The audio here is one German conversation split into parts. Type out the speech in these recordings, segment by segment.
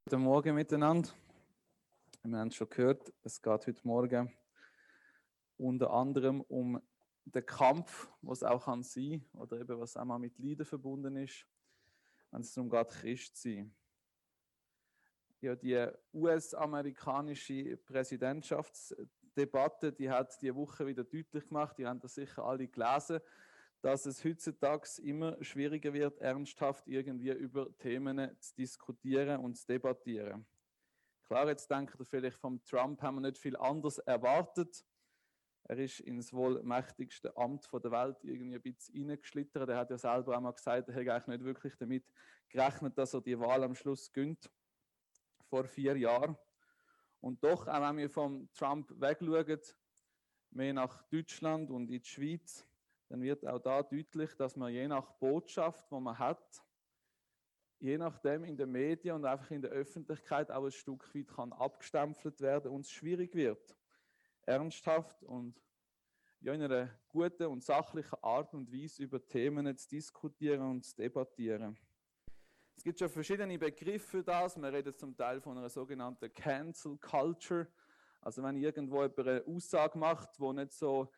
Guten Morgen miteinander. Wir haben es schon gehört, es geht heute Morgen unter anderem um den Kampf, was auch kann sein oder eben was auch mal mit Leiden verbunden ist, wenn es darum geht, Christ zu sein. Ja, die US-amerikanische Präsidentschaftsdebatte, die hat diese Woche wieder deutlich gemacht, die haben das sicher alle gelesen, dass es heutzutage immer schwieriger wird, ernsthaft irgendwie über Themen zu diskutieren und zu debattieren. Klar, jetzt denkt ihr vielleicht, vom Trump haben wir nicht viel anderes erwartet. Er ist ins wohl mächtigste Amt der Welt irgendwie ein bisschen reingeschlittert. Er hat ja selber auch mal gesagt, er hätte eigentlich nicht wirklich damit gerechnet, dass er die Wahl am Schluss gönnt, vor 4 Jahren. Und doch, auch wenn wir vom Trump wegschauen, mehr nach Deutschland und in die Schweiz, dann wird auch da deutlich, dass man je nach Botschaft, die man hat, je nachdem in den Medien und einfach in der Öffentlichkeit auch ein Stück weit kann abgestempelt werden und es schwierig wird, ernsthaft und ja, in einer guten und sachlichen Art und Weise über Themen zu diskutieren und zu debattieren. Es gibt schon verschiedene Begriffe für das. Man redet zum Teil von einer sogenannten Cancel Culture. Also wenn irgendwo jemand eine Aussage macht, die nicht so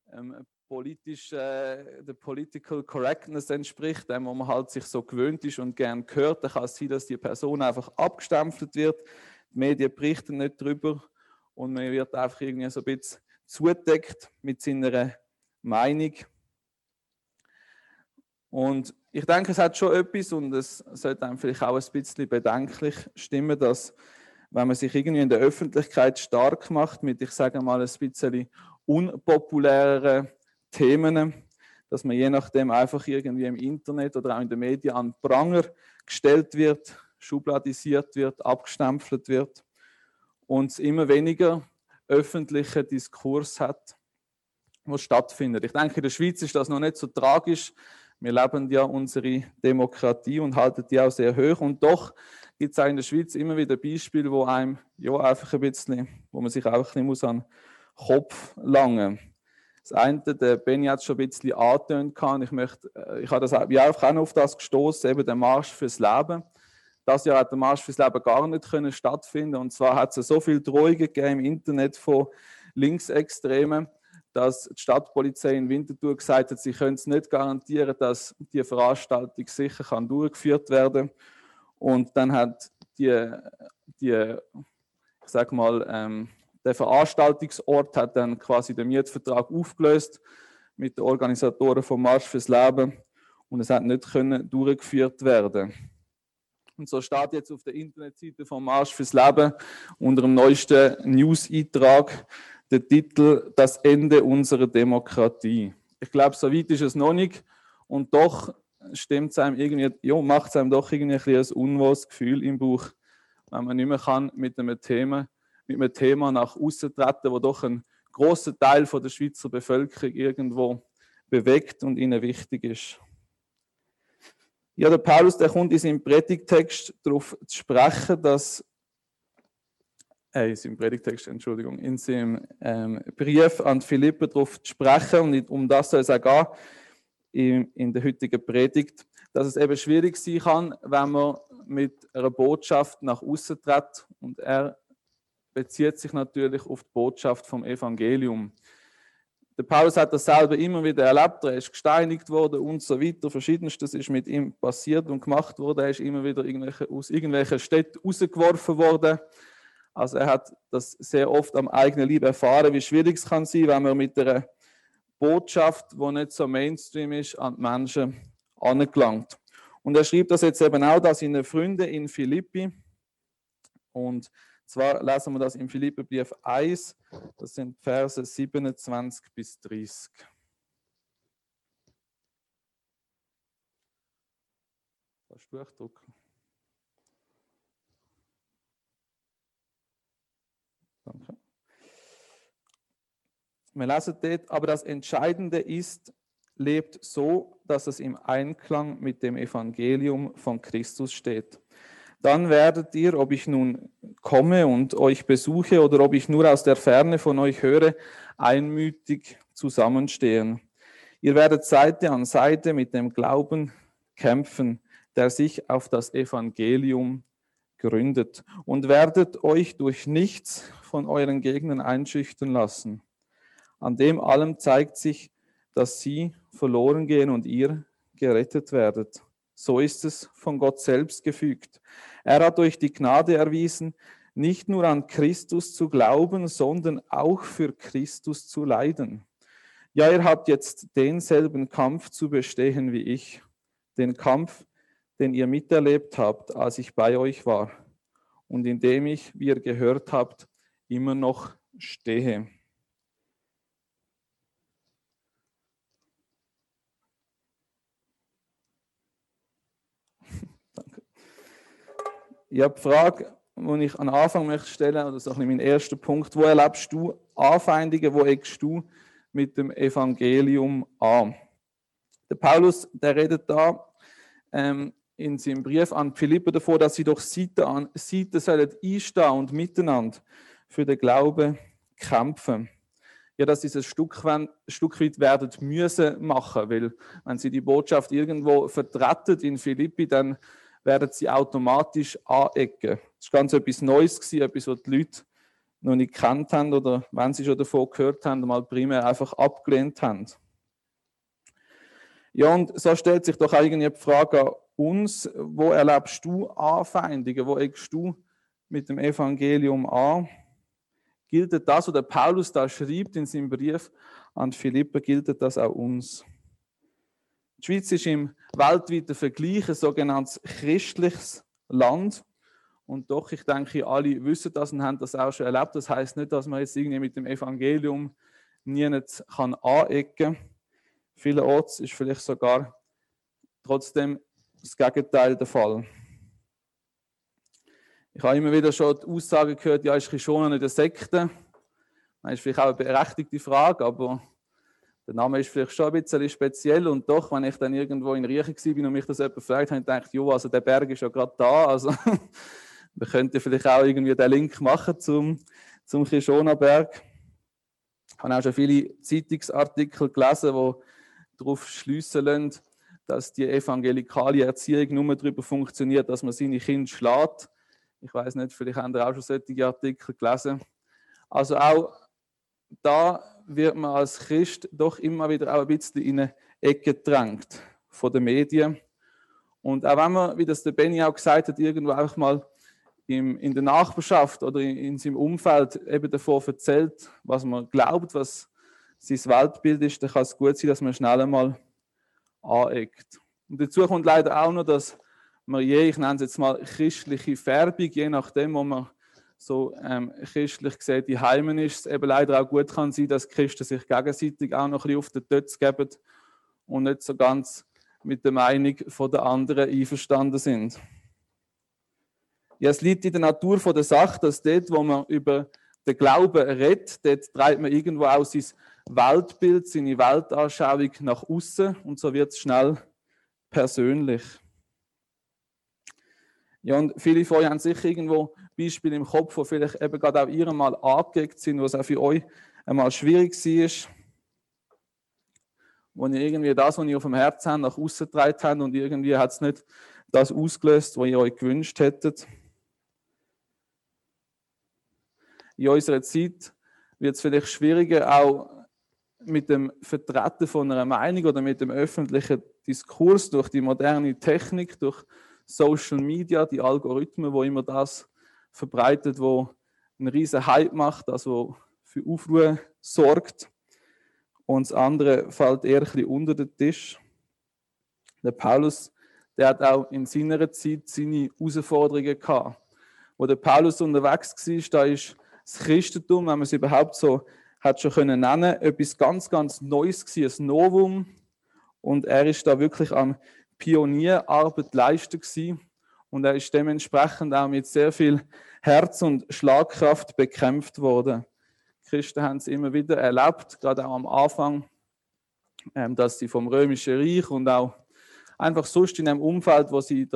der Political Correctness entspricht, dem, wo man halt sich so gewöhnt ist und gern hört, dann kann es sein, dass die Person einfach abgestempelt wird. Die Medien berichten nicht darüber und man wird einfach irgendwie so ein bisschen zugedeckt mit seiner Meinung. Und ich denke, es hat schon etwas und es sollte einem vielleicht auch ein bisschen bedenklich stimmen, dass wenn man sich irgendwie in der Öffentlichkeit stark macht mit, ich sage mal, ein bisschen unpopuläreren Themen, dass man je nachdem einfach irgendwie im Internet oder auch in den Medien an Pranger gestellt wird, schubladisiert wird, abgestempelt wird und es immer weniger öffentlichen Diskurs hat, was stattfindet. Ich denke, in der Schweiz ist das noch nicht so tragisch. Wir leben ja unsere Demokratie und halten die auch sehr hoch. Und doch gibt es auch in der Schweiz immer wieder Beispiele, wo einem ja einfach ein bisschen, wo man sich auch ein bisschen muss an den Kopf langen muss. Das eine, der Benni hat es schon ein bisschen angetönt. Ich habe das auch noch auf das gestoßen, eben der Marsch fürs Leben. Das Jahr hat der Marsch fürs Leben gar nicht stattfinden. Und zwar hat es so viele Drohungen gegeben im Internet von Linksextremen, dass die Stadtpolizei in Winterthur gesagt hat, sie können es nicht garantieren, dass die Veranstaltung sicher durchgeführt werden kann. Und dann hat ich sag mal, der Veranstaltungsort hat dann quasi den Mietvertrag aufgelöst mit den Organisatoren vom Marsch fürs Leben und es hat nicht durchgeführt werden. Und so steht jetzt auf der Internetseite vom Marsch fürs Leben unter dem neuesten News-Eintrag der Titel „Das Ende unserer Demokratie“. Ich glaube, so weit ist es noch nicht und doch stimmt es einem irgendwie, ja, macht es einem doch irgendwie ein unwohles Gefühl im Bauch, wenn man nicht mehr kann mit einem Thema nach außen treten, wo doch ein grosser Teil von der Schweizer Bevölkerung irgendwo bewegt und ihnen wichtig ist. Ja, der Paulus, der kommt in seinem Predigtext darauf zu sprechen, in seinem Brief an die Philipper darauf zu sprechen, und um das soll es auch gehen in der heutigen Predigt, dass es eben schwierig sein kann, wenn man mit einer Botschaft nach außen tritt, und er bezieht sich natürlich auf die Botschaft vom Evangelium. Der Paulus hat das selber immer wieder erlebt, er ist gesteinigt worden und so weiter, Verschiedenstes ist mit ihm passiert und gemacht worden, er ist immer wieder aus irgendwelchen Städten rausgeworfen worden. Also er hat das sehr oft am eigenen Leib erfahren, wie schwierig es kann sein, wenn man mit einer Botschaft, die nicht so Mainstream ist, an die Menschen angelangt. Und er schreibt das jetzt eben auch, dass seine Freunde in Philippi, und zwar lesen wir das im Philipperbrief 1, das sind Verse 27 bis 30. Kannst du durchdrücken? Danke. Wir lesen dort, aber das Entscheidende ist, lebt so, dass es im Einklang mit dem Evangelium von Christus steht. Dann werdet ihr, ob ich nun komme und euch besuche oder ob ich nur aus der Ferne von euch höre, einmütig zusammenstehen. Ihr werdet Seite an Seite mit dem Glauben kämpfen, der sich auf das Evangelium gründet und werdet euch durch nichts von euren Gegnern einschüchtern lassen. An dem allem zeigt sich, dass sie verloren gehen und ihr gerettet werdet. So ist es von Gott selbst gefügt. Er hat euch die Gnade erwiesen, nicht nur an Christus zu glauben, sondern auch für Christus zu leiden. Ja, ihr habt jetzt denselben Kampf zu bestehen wie ich, den Kampf, den ihr miterlebt habt, als ich bei euch war und in dem ich, wie ihr gehört habt, immer noch stehe. Danke. Ich habe die Frage, die ich an Anfang möchte stellen, oder so ein bisschen mein erster Punkt: Wo erlebst du Anfeindungen, wo eckst du mit dem Evangelium an? Der Paulus, der redet da in seinem Brief an Philipper davor, dass sie doch Seite an Seite sollen einstehen und miteinander für den Glauben kämpfen. Ja, dass sie es ein Stück weit werden müssen machen, weil wenn sie die Botschaft irgendwo vertreten in Philippi, dann werden sie automatisch anecken. Das war ganz etwas Neues, etwas, was die Leute noch nicht gekannt haben oder wenn sie schon davon gehört haben, mal primär einfach abgelehnt haben. Ja, und so stellt sich doch eigentlich die Frage an uns: Wo erlebst du Anfeindungen? Wo eckst du mit dem Evangelium an? Gilt das, was der Paulus da schreibt in seinem Brief an Philipper, gilt das auch uns? Die Schweiz ist im weltweiten Vergleich ein sogenanntes christliches Land. Und doch, ich denke, alle wissen das und haben das auch schon erlebt. Das heißt nicht, dass man jetzt irgendwie mit dem Evangelium nie anecken kann. Vielerorts ist vielleicht sogar trotzdem das Gegenteil der Fall. Ich habe immer wieder schon die Aussage gehört, ja, ist schon nicht eine Sekte. Das ist vielleicht auch eine berechtigte Frage, aber der Name ist vielleicht schon ein bisschen speziell. Und doch, wenn ich dann irgendwo in Riechen war und mich das jemand fragt, habe ich gedacht, jo, also der Berg ist ja gerade da. Also wir könnten vielleicht auch irgendwie den Link machen zum Kishona-Berg. Ich habe auch schon viele Zeitungsartikel gelesen, die darauf schliessen lassen, dass die evangelikale Erziehung nur darüber funktioniert, dass man seine Kinder schlägt. Ich weiß nicht, vielleicht haben ihr auch schon solche Artikel gelesen. Also auch da wird man als Christ doch immer wieder auch ein bisschen in eine Ecke gedrängt von den Medien. Und auch wenn man, wie das der Benny auch gesagt hat, irgendwo einfach mal in der Nachbarschaft oder in seinem Umfeld eben davon erzählt, was man glaubt, was sein Weltbild ist, dann kann es gut sein, dass man schnell einmal aneckt. Und dazu kommt leider auch noch, dass man ich nenne es jetzt mal christliche Färbung, je nachdem, wo man so christlich gesehen die Heimen ist, es eben leider auch gut kann sein, dass Christen sich gegenseitig auch noch ein bisschen auf den Tötz geben und nicht so ganz mit der Meinung der anderen einverstanden sind. Ja, es liegt in der Natur der Sache, dass dort, wo man über den Glauben redet, dort treibt man irgendwo auch sein Weltbild, seine Weltanschauung nach außen und so wird es schnell persönlich. Ja, und viele von euch haben sicher irgendwo Beispiele im Kopf, die vielleicht eben gerade auch ihr mal angeeckt sind, was auch für euch einmal schwierig war, wo ihr irgendwie das, was ihr auf dem Herzen habt, nach außen getragen habt und irgendwie hat es nicht das ausgelöst, was ihr euch gewünscht hättet. In unserer Zeit wird es vielleicht schwieriger, auch mit dem Vertreten von einer Meinung oder mit dem öffentlichen Diskurs durch die moderne Technik, durch Social Media, die Algorithmen, wo immer das verbreitet, wo einen riesen Hype macht, also für Aufruhr sorgt. Und das andere fällt eher ein bisschen unter den Tisch. Der Paulus, der hat auch in seiner Zeit seine Herausforderungen gehabt. Wo der Paulus unterwegs war, da ist das Christentum, wenn man es überhaupt so hat schon können nennen, etwas ganz, ganz Neues gewesen, ein Novum. Und er ist da wirklich am Pionierarbeit leisten gewesen. Und er ist dementsprechend auch mit sehr viel Herz und Schlagkraft bekämpft worden. Die Christen haben es immer wieder erlebt, gerade auch am Anfang, dass sie vom Römischen Reich und auch einfach sonst in einem Umfeld, wo sie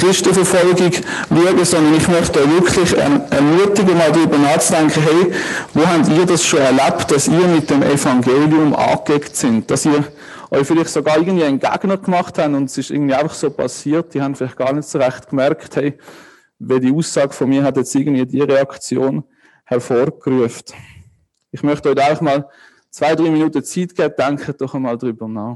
Christenverfolgung schauen, sondern ich möchte euch wirklich ermutigen, mal darüber nachzudenken, hey, wo habt ihr das schon erlebt, dass ihr mit dem Evangelium angeeckt sind, dass ihr euch vielleicht sogar irgendwie einen Gegner gemacht habt und es ist irgendwie einfach so passiert, die haben vielleicht gar nicht so recht gemerkt, hey, wie die Aussage von mir hat jetzt irgendwie die Reaktion hervorgerufen. Ich möchte euch auch mal 2-3 Minuten Zeit geben, denkt doch einmal darüber nach.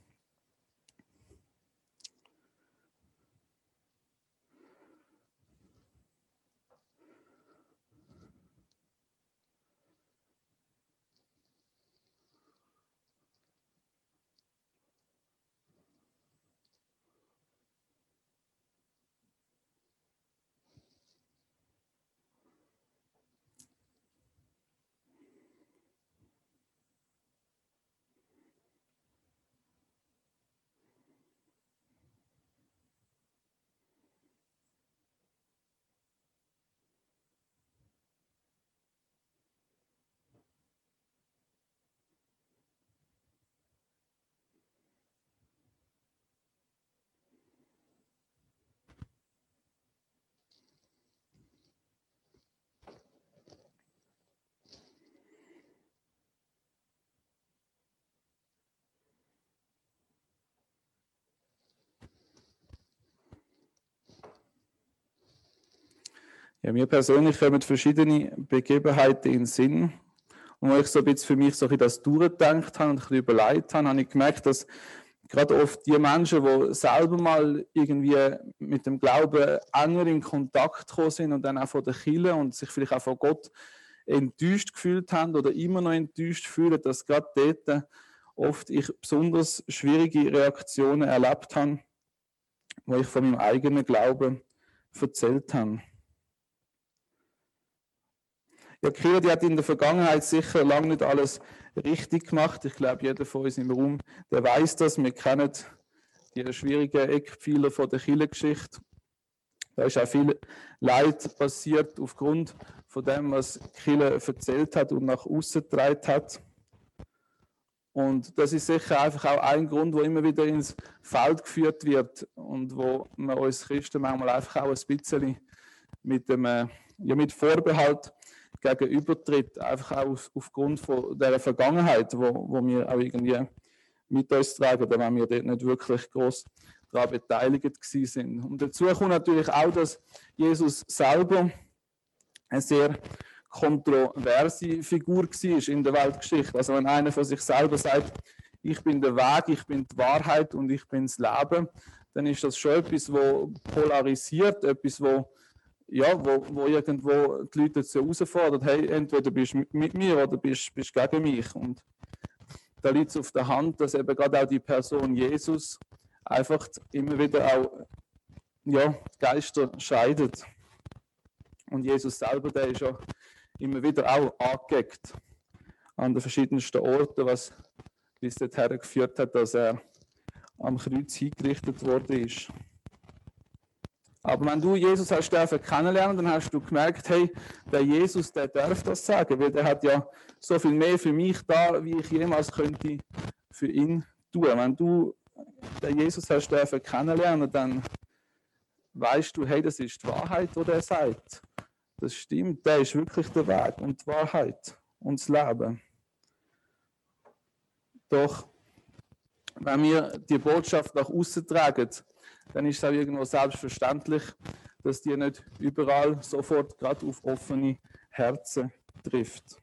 Ja, mir persönlich kommen verschiedene Begebenheiten in den Sinn. Und als ich so ein bisschen für mich so ein bisschen das durchgedacht habe und ein bisschen überlegt habe, habe ich gemerkt, dass gerade oft die Menschen, die selber mal irgendwie mit dem Glauben enger in Kontakt gekommen sind und dann auch von der Kirche und sich vielleicht auch von Gott enttäuscht gefühlt haben oder immer noch enttäuscht fühlen, dass gerade dort oft ich besonders schwierige Reaktionen erlebt habe, wo ich von meinem eigenen Glauben erzählt habe. Ja, die Kirche, die hat in der Vergangenheit sicher lange nicht alles richtig gemacht. Ich glaube, jeder von uns im Raum, der weiß das. Wir kennen die schwierigen Eckpfeiler von der Kirchengeschichte. Da ist auch viel Leid passiert aufgrund von dem, was die Kirche erzählt hat und nach außen getragen hat. Und das ist sicher einfach auch ein Grund, wo immer wieder ins Feld geführt wird und wo man uns Christen manchmal einfach auch ein bisschen mit Vorbehalt gegenübertritt, einfach auch aufgrund von der Vergangenheit, wo wir auch irgendwie mit uns tragen, oder wenn wir dort nicht wirklich groß daran beteiligt sind. Und dazu kommt natürlich auch, dass Jesus selber eine sehr kontroverse Figur war in der Weltgeschichte. Also wenn einer von sich selber sagt, ich bin der Weg, ich bin die Wahrheit und ich bin das Leben, dann ist das schon etwas, wo polarisiert, etwas, wo irgendwo die Leute dazu herausfordert, hey, entweder bist du mit mir oder bist gegen mich. Und da liegt es auf der Hand, dass eben gerade auch die Person Jesus einfach immer wieder auch die Geister scheidet. Und Jesus selber, der ist ja immer wieder auch angeeckt an den verschiedensten Orten, was bis dorthin geführt hat, dass er am Kreuz hingerichtet worden ist. Aber wenn du Jesus hast kennenlernen, dann hast du gemerkt, hey, der Jesus, der darf das sagen, weil der hat ja so viel mehr für mich da, wie ich jemals könnte für ihn tun. Wenn du den Jesus hast kennenlernen, dann weißt du, hey, das ist die Wahrheit, die er sagt. Das stimmt, der ist wirklich der Weg und die Wahrheit und das Leben. Doch wenn wir die Botschaft nach außen tragen, dann ist es auch irgendwo selbstverständlich, dass die nicht überall sofort gerade auf offene Herzen trifft.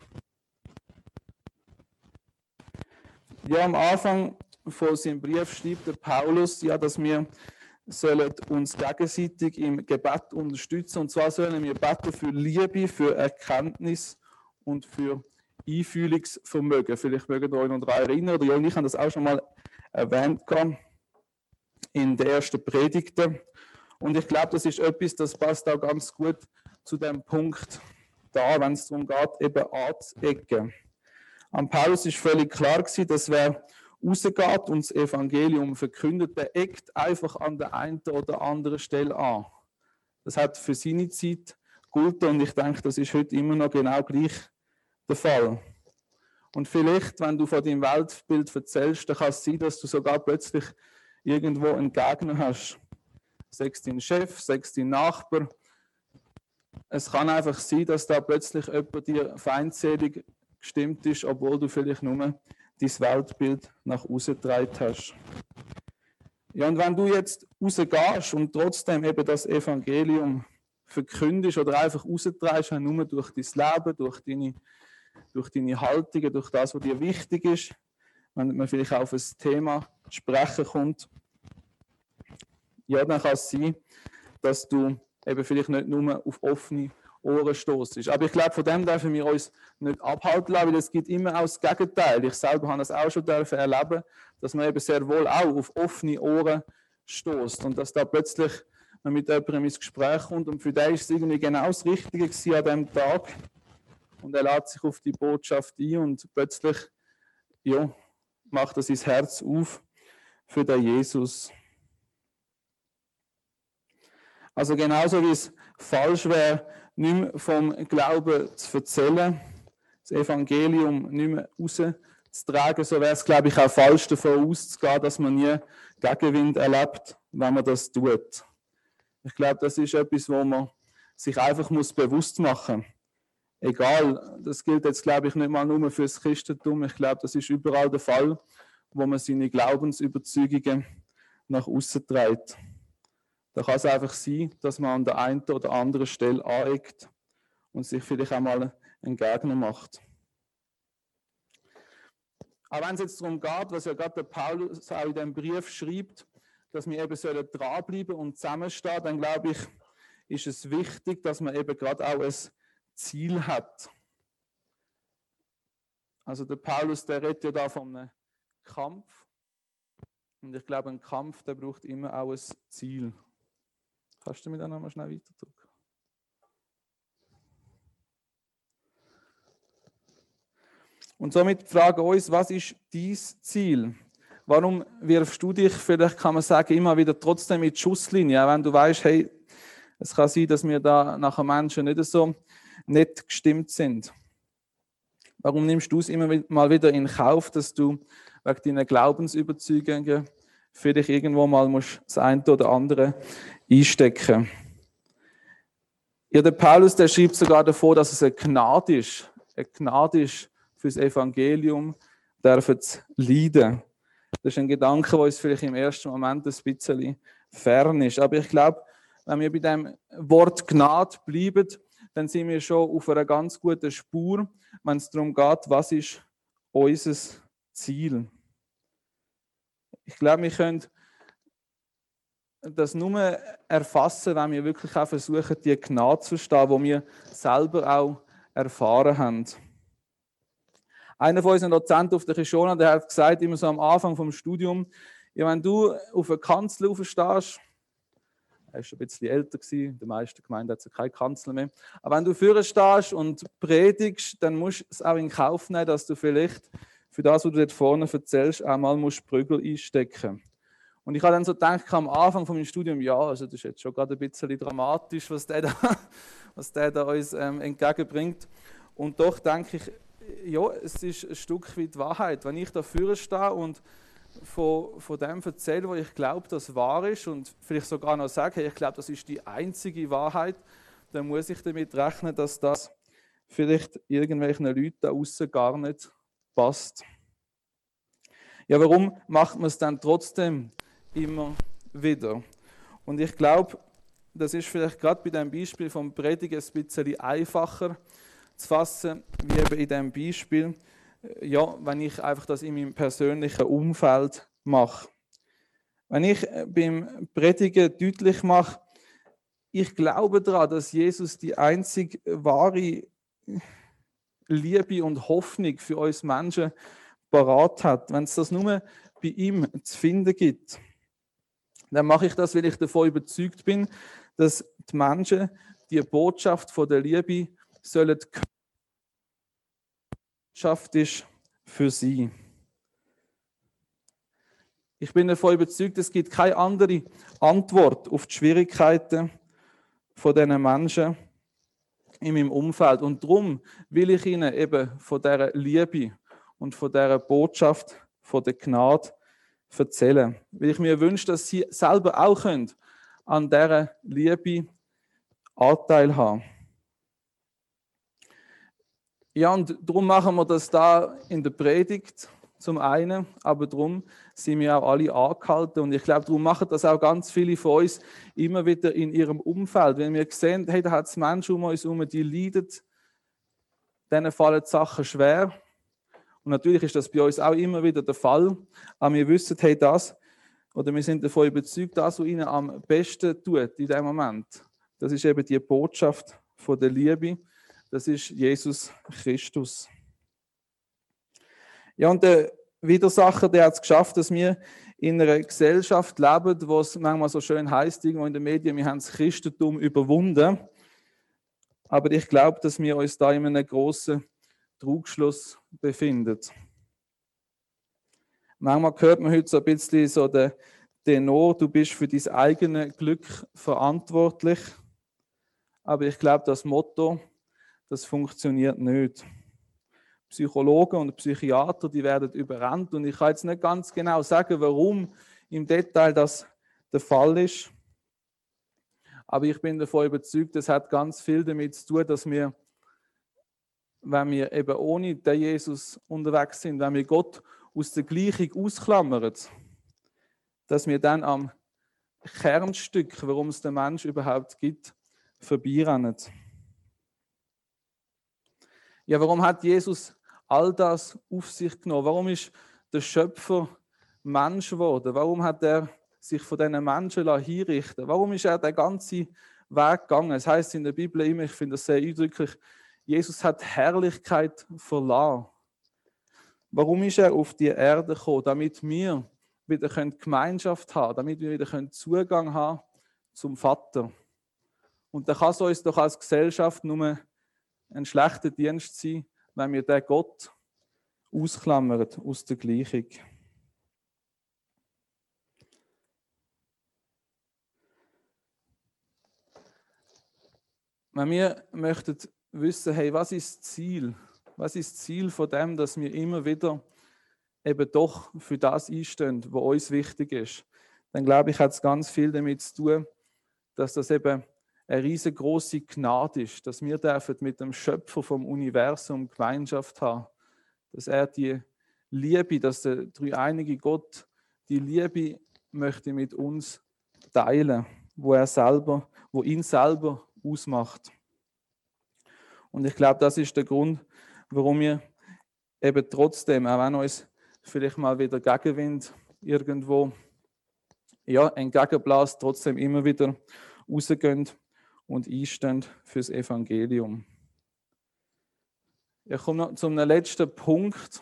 Ja, am Anfang von seinem Brief schreibt der Paulus, ja, dass wir sollen uns gegenseitig im Gebet unterstützen. Und zwar sollen wir beten für Liebe, für Erkenntnis und für Einfühlungsvermögen. Vielleicht mögt ihr euch noch daran erinnern, oder ja, ich habe das auch schon mal erwähnt in der ersten Predigten. Und ich glaube, das ist etwas, das passt auch ganz gut zu dem Punkt da, wenn es darum geht, eben anzuecken. Am Paulus ist völlig klar gewesen, dass wer rausgeht und das Evangelium verkündet, der eckt einfach an der einen oder anderen Stelle an. Das hat für seine Zeit gegolten und ich denke, das ist heute immer noch genau gleich der Fall. Und vielleicht, wenn du von deinem Weltbild erzählst, dann kann es sein, dass du sogar plötzlich irgendwo einen Gegner hast. sei es dein Chef, sei es dein Nachbar. Es kann einfach sein, dass da plötzlich jemand dir feindselig gestimmt ist, obwohl du vielleicht nur dein Weltbild nach außen getragen hast. Ja, und wenn du jetzt rausgehst und trotzdem eben das Evangelium verkündest oder einfach raustreibst, nur durch dein Leben, durch deine Haltungen, durch das, was dir wichtig ist, wenn man vielleicht auf ein Thema sprechen kommt, ja, dann kann es sein, dass du eben vielleicht nicht nur auf offene Ohren stoßest. Aber ich glaube, von dem dürfen wir uns nicht abhalten lassen, weil es gibt immer auch das Gegenteil. Ich selber habe das auch schon erleben, dass man eben sehr wohl auch auf offene Ohren stoßt und dass da plötzlich man mit jemandem ins Gespräch kommt und für den ist es irgendwie genau das Richtige gewesen an diesem Tag und er lädt sich auf die Botschaft ein und plötzlich ja, macht er sein Herz auf für den Jesus. Also genauso wie es falsch wäre, nicht mehr vom Glauben zu erzählen, das Evangelium nicht mehr rauszutragen, so wäre es, glaube ich, auch falsch davon auszugehen, dass man nie Gegenwind erlebt, wenn man das tut. Ich glaube, das ist etwas, wo man sich einfach bewusst machen muss. Egal, das gilt jetzt, glaube ich, nicht mal nur für das Christentum. Ich glaube, das ist überall der Fall, wo man seine Glaubensüberzeugungen nach außen trägt. Da kann es einfach sein, dass man an der einen oder anderen Stelle aneckt und sich vielleicht auch mal einen Gegner macht. Aber wenn es jetzt darum geht, was ja gerade der Paulus auch in dem Brief schreibt, dass wir eben dranbleiben und zusammenstehen, dann glaube ich, ist es wichtig, dass man eben gerade auch ein Ziel hat. Also der Paulus, der redet ja da von einem Kampf. Und ich glaube, ein Kampf, der braucht immer auch ein Ziel. Kannst du mir dann nochmal schnell weiterdrücken? Und somit fragen wir uns, was ist dein Ziel? Warum wirfst du dich, vielleicht kann man sagen, immer wieder trotzdem in die Schusslinie, auch wenn du weißt, hey, es kann sein, dass wir da nachher Menschen nicht so nett gestimmt sind. Warum nimmst du es immer mal wieder in Kauf, dass du wegen deiner Glaubensüberzeugungen vielleicht irgendwo mal das eine oder andere einstecken? Ja, der Paulus, der schreibt sogar davor, dass es eine Gnade ist für das Evangelium, dürfen zu leiden. Das ist ein Gedanke, der uns vielleicht im ersten Moment ein bisschen fern ist. Aber ich glaube, wenn wir bei dem Wort Gnade bleiben, dann sind wir schon auf einer ganz guten Spur, wenn es darum geht, was ist unser Ziel. Ich glaube, wir können das nur erfassen, wenn wir wirklich auch versuchen, die Gnade zu verstehen, die wir selber auch erfahren haben. Einer von unseren Dozenten auf der Kishona, der hat gesagt, immer so am Anfang vom Studium, ja, wenn du auf eine Kanzel aufstehst, er war schon ein bisschen älter, in der meisten Gemeinden hat es keine Kanzel mehr, aber wenn du vorne stehst und predigst, dann musst du es auch in Kauf nehmen, dass du vielleicht für das, was du dort vorne erzählst, einmal Prügel einstecken musst. Und ich habe dann so gedacht, am Anfang von meinem Studium, ja, also das ist jetzt schon gerade ein bisschen dramatisch, was der da uns entgegenbringt. Und doch denke ich, ja, es ist ein Stück weit Wahrheit. Wenn ich da vorne stehe und von dem erzähle, was ich glaube, das wahr ist und vielleicht sogar noch sage, hey, ich glaube, das ist die einzige Wahrheit, dann muss ich damit rechnen, dass das vielleicht irgendwelchen Leuten da außen gar nicht passt. Ja, warum macht man es dann trotzdem immer wieder? Und ich glaube, das ist vielleicht gerade bei dem Beispiel vom Predigen ein bisschen einfacher zu fassen, wie eben in diesem Beispiel, ja, wenn ich einfach das in meinem persönlichen Umfeld mache. Wenn ich beim Predigen deutlich mache, ich glaube daran, dass Jesus die einzig wahre Liebe und Hoffnung für uns Menschen parat hat, wenn es das nur bei ihm zu finden gibt, dann mache ich das, weil ich davon überzeugt bin, dass die Menschen die Botschaft von der Liebe sollen Botschaft ist für sie. Ich bin davon überzeugt, es gibt keine andere Antwort auf die Schwierigkeiten von diesen Menschen in meinem Umfeld. Und darum will ich ihnen eben von dieser Liebe und von dieser Botschaft von der Gnade erzählen. Weil ich mir wünsche, dass sie selber auch können an dieser Liebe Anteil haben. Ja, und darum machen wir das da in der Predigt zum einen, aber darum sind wir auch alle angehalten und ich glaube, darum machen das auch ganz viele von uns immer wieder in ihrem Umfeld. Wenn wir sehen, hey, da hat es Menschen um uns herum, die leiden, denen fallen die Sachen schwer. Und natürlich ist das bei uns auch immer wieder der Fall, aber wir wissen, hey, wir sind davon überzeugt, das, was ihnen am besten tut in dem Moment, das ist eben die Botschaft von der Liebe, das ist Jesus Christus. Ja, und der Widersacher, der hat es geschafft, dass wir in einer Gesellschaft leben, wo es manchmal so schön heißt, irgendwo in den Medien, wir haben das Christentum überwunden. Aber ich glaube, dass wir uns da in einem grossen Trugschluss befinden. Manchmal hört man heute so ein bisschen so den Tenor, du bist für dein eigenes Glück verantwortlich. Aber ich glaube, das Motto, das funktioniert nicht. Psychologen und Psychiater, die werden überrannt und ich kann jetzt nicht ganz genau sagen, warum im Detail das der Fall ist. Aber ich bin davon überzeugt, es hat ganz viel damit zu tun, dass wir, wenn wir eben ohne den Jesus unterwegs sind, wenn wir Gott aus der Gleichung ausklammern, dass wir dann am Kernstück, warum es den Menschen überhaupt gibt, vorbeirennen. Ja, warum hat Jesus all das auf sich genommen? Warum ist der Schöpfer Mensch geworden? Warum hat er sich von diesen Menschen hinrichten lassen? Warum ist er den ganzen Weg gegangen? Es heißt in der Bibel immer, ich finde das sehr eindrücklich, Jesus hat Herrlichkeit verlassen. Warum ist er auf die Erde gekommen? Damit wir wieder Gemeinschaft haben können, damit wir wieder Zugang haben zum Vater. Und da kann es uns doch als Gesellschaft nur ein schlechter Dienst sein, wenn wir den Gott ausklammern aus der Gleichung. Wenn wir möchten wissen, hey, was ist das Ziel? Was ist das Ziel von dem, dass wir immer wieder eben doch für das einstehen, was uns wichtig ist? Dann glaube ich, hat es ganz viel damit zu tun, dass das eben eine riesengroße Gnade ist, dass wir mit dem Schöpfer vom Universum Gemeinschaft haben, dass er die Liebe, dass der dreieinige Gott die Liebe möchte mit uns teilen, wo ihn selber ausmacht. Und ich glaube, das ist der Grund, warum wir eben trotzdem, auch wenn uns vielleicht mal wieder Gegenwind irgendwo entgegenbläst, trotzdem immer wieder rausgehen und einstehen fürs Evangelium. Ich komme noch zum letzten Punkt.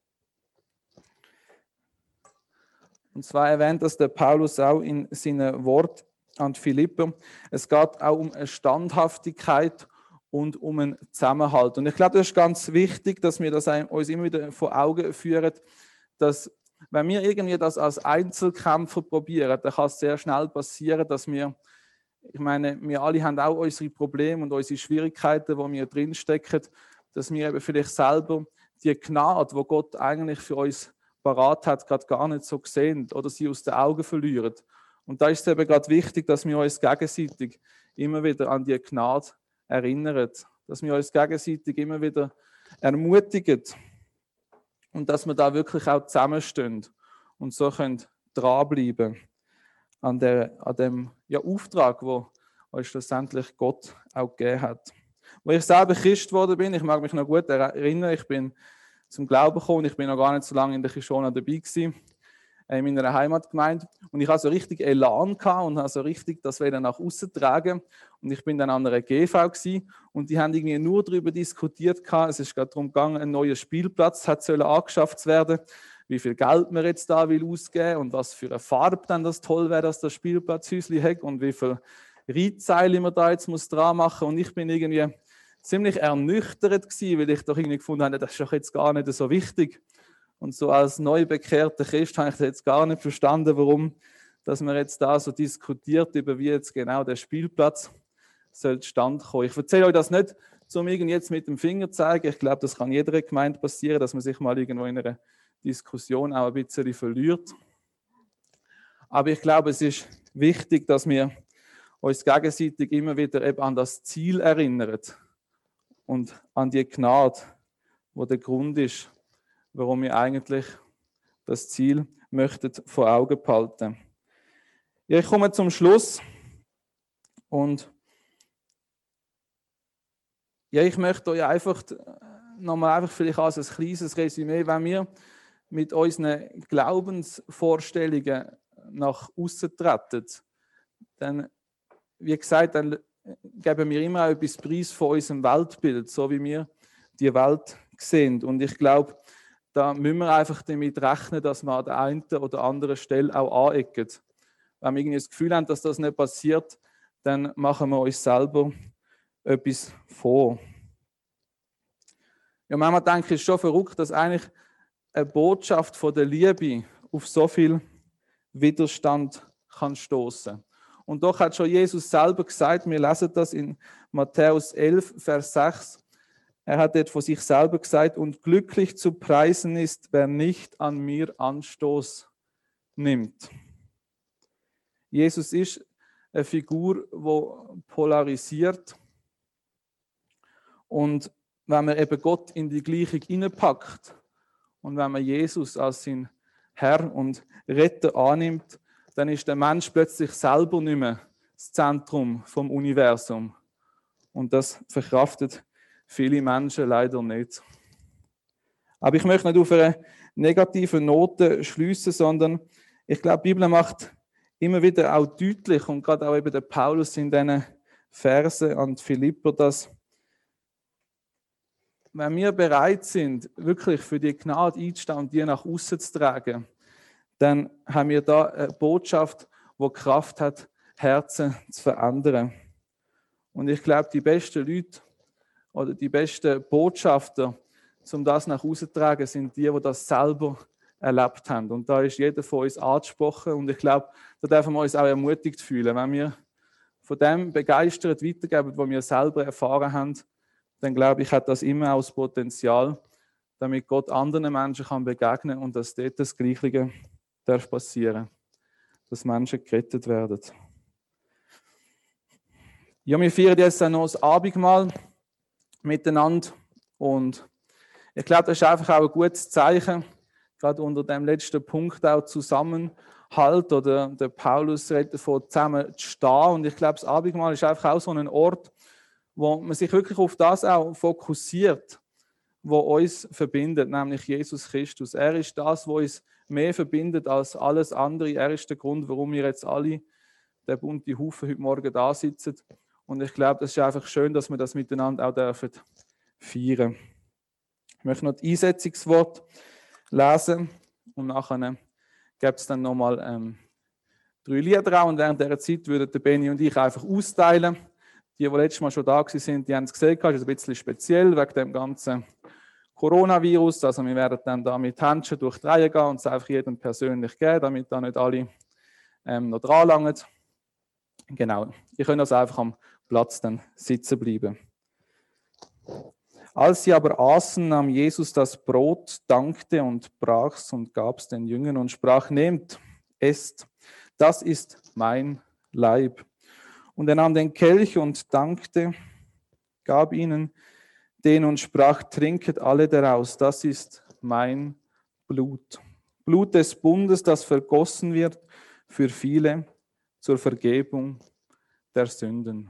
Und zwar erwähnt das der Paulus auch in seinem Wort an die Philipper. Es geht auch um eine Standhaftigkeit und um einen Zusammenhalt. Und ich glaube, das ist ganz wichtig, dass wir das uns immer wieder vor Augen führen, dass wenn wir irgendwie das als Einzelkämpfer probieren, dann kann es sehr schnell passieren, dass wir alle haben auch unsere Probleme und unsere Schwierigkeiten, wo wir drinstecken, dass wir eben vielleicht selber die Gnade, die Gott eigentlich für uns parat hat, gerade gar nicht so sehen oder sie aus den Augen verlieren. Und da ist es eben gerade wichtig, dass wir uns gegenseitig immer wieder an die Gnade erinnern, dass wir uns gegenseitig immer wieder ermutigen und dass wir da wirklich auch zusammenstehen und so können dranbleiben an dem Auftrag, den uns schlussendlich Gott auch gegeben hat. Als ich selber Christ geworden bin, ich mag mich noch gut erinnern, ich bin zum Glauben gekommen, ich bin noch gar nicht so lange in der Kishona dabei gewesen, in meiner Heimatgemeinde. Und ich hatte so richtig Elan gehabt und habe so richtig das wieder nach außen tragen. Und ich bin dann an einer GV gewesen, und die haben irgendwie nur darüber diskutiert gehabt. Es ist gerade darum gegangen, ein neuer Spielplatz soll angeschafft werden, wie viel Geld man jetzt da will ausgeben und was für eine Farbe dann das toll wäre, dass das Spielplatzhäuschen hat und wie viel Reitseile man da jetzt muss dran machen. Und ich bin irgendwie ziemlich ernüchtert gewesen, weil ich doch irgendwie gefunden habe, das ist doch jetzt gar nicht so wichtig. Und so als neu bekehrter Christ habe ich jetzt gar nicht verstanden, warum dass man jetzt da so diskutiert, über wie jetzt genau der Spielplatz soll zustande kommen. Ich erzähle euch das nicht, um irgendwie jetzt mit dem Finger zu zeigen. Ich glaube, das kann jeder Gemeinde passieren, dass man sich mal irgendwo in einer Diskussion auch ein bisschen verliert. Aber ich glaube, es ist wichtig, dass wir uns gegenseitig immer wieder eben an das Ziel erinnern und an die Gnade, wo der Grund ist, warum wir eigentlich das Ziel möchten vor Augen behalten. Ja, ich komme zum Schluss und ja, ich möchte euch einfach nochmal vielleicht als ein kleines Resümee, wenn wir mit unseren Glaubensvorstellungen nach außen treten, dann, wie gesagt, dann geben wir immer auch etwas preis von unserem Weltbild, so wie wir die Welt sehen. Und ich glaube, da müssen wir einfach damit rechnen, dass wir an der einen oder anderen Stelle auch anecken. Wenn wir irgendwie das Gefühl haben, dass das nicht passiert, dann machen wir uns selber etwas vor. Ja, manchmal denke ich, es ist schon verrückt, dass eigentlich eine Botschaft von der Liebe auf so viel Widerstand kann stoßen. Und doch hat schon Jesus selber gesagt, wir lesen das in Matthäus 11, Vers 6, er hat dort von sich selber gesagt, und glücklich zu preisen ist, wer nicht an mir Anstoß nimmt. Jesus ist eine Figur, die polarisiert. Und wenn man eben Gott in die Gleichung hineinpackt und wenn man Jesus als sein Herr und Retter annimmt, dann ist der Mensch plötzlich selber nicht mehr das Zentrum vom Universum. Und das verkraftet viele Menschen leider nicht. Aber ich möchte nicht auf eine negative Note schließen, sondern ich glaube, die Bibel macht immer wieder auch deutlich, und gerade auch eben der Paulus in diesen Versen an Philipper, dass wenn wir bereit sind, wirklich für die Gnade einzustehen und die nach außen zu tragen, dann haben wir da eine Botschaft, die Kraft hat, Herzen zu verändern. Und ich glaube, die besten Leute oder die besten Botschafter, um das nach außen zu tragen, sind die das selber erlebt haben. Und da ist jeder von uns angesprochen. Und ich glaube, da dürfen wir uns auch ermutigt fühlen. Wenn wir von dem begeistert weitergeben, was wir selber erfahren haben, dann glaube ich, hat das immer auch das Potenzial, damit Gott anderen Menschen kann begegnen und dass dort das Gleiche darf passieren, dass Menschen gerettet werden. Ja, wir feiern jetzt auch noch das Abendmahl miteinander und ich glaube, das ist einfach auch ein gutes Zeichen, gerade unter dem letzten Punkt auch Zusammenhalt, oder der Paulus redet davon, zusammen zu stehen, und ich glaube, das Abendmahl ist einfach auch so ein Ort, wo man sich wirklich auf das auch fokussiert, was uns verbindet, nämlich Jesus Christus. Er ist das, was uns mehr verbindet als alles andere. Er ist der Grund, warum wir jetzt alle, der bunte Haufen, heute Morgen da sitzen. Und ich glaube, das ist einfach schön, dass wir das miteinander auch dürfen feiern. Ich möchte noch das Einsetzungswort lesen und nachher gibt es dann nochmal 3 Lieder, und während dieser Zeit würden der Benni und ich einfach austeilen. Die letztes Mal schon da waren, die haben es gesehen, das ist ein bisschen speziell wegen dem ganzen Coronavirus. Also wir werden dann da mit Händchen durch die Reihe gehen und es einfach jedem persönlich geben, damit da nicht alle noch dran langen. Genau, ihr könnt also einfach am Platz dann sitzen bleiben. Als sie aber aßen, nahm Jesus das Brot, dankte und brach's und gab's den Jüngern und sprach, nehmt, esst, das ist mein Leib. Und er nahm den Kelch und dankte, gab ihnen den und sprach, trinket alle daraus, das ist mein Blut. Blut des Bundes, das vergossen wird für viele zur Vergebung der Sünden.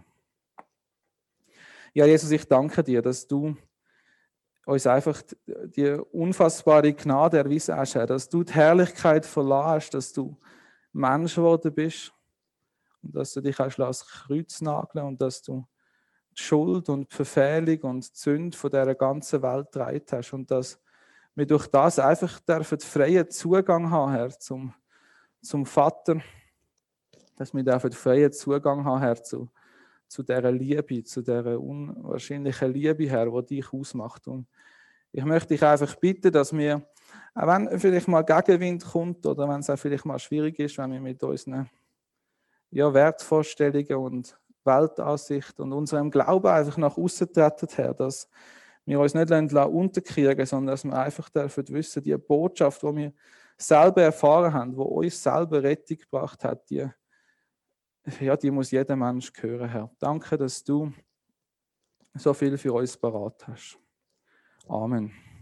Ja, Jesus, ich danke dir, dass du uns einfach die unfassbare Gnade erwiesen hast, Herr, dass du die Herrlichkeit verlassen hast, dass du Mensch geworden bist und dass du dich hast ans Kreuz nageln und dass du die Schuld und die Verfehlung und die Sünde von dieser ganzen Welt getragen hast und dass wir durch das einfach freien Zugang haben, Herr, zum Vater, dass wir freien Zugang haben, Herr, zu dieser Liebe, zu dieser unwahrscheinlichen Liebe, Herr, die dich ausmacht. Und ich möchte dich einfach bitten, dass wir, auch wenn vielleicht mal Gegenwind kommt oder wenn es auch vielleicht mal schwierig ist, wenn wir mit unseren Wertvorstellungen und Weltansicht und unserem Glauben einfach nach außen treten, Herr, dass wir uns nicht unterkriegen, sondern dass wir einfach wissen, die Botschaft, die wir selber erfahren haben, die uns selber Rettung gebracht hat, die ja, die muss jeder Mensch hören, Herr. Danke, dass du so viel für uns parat hast. Amen.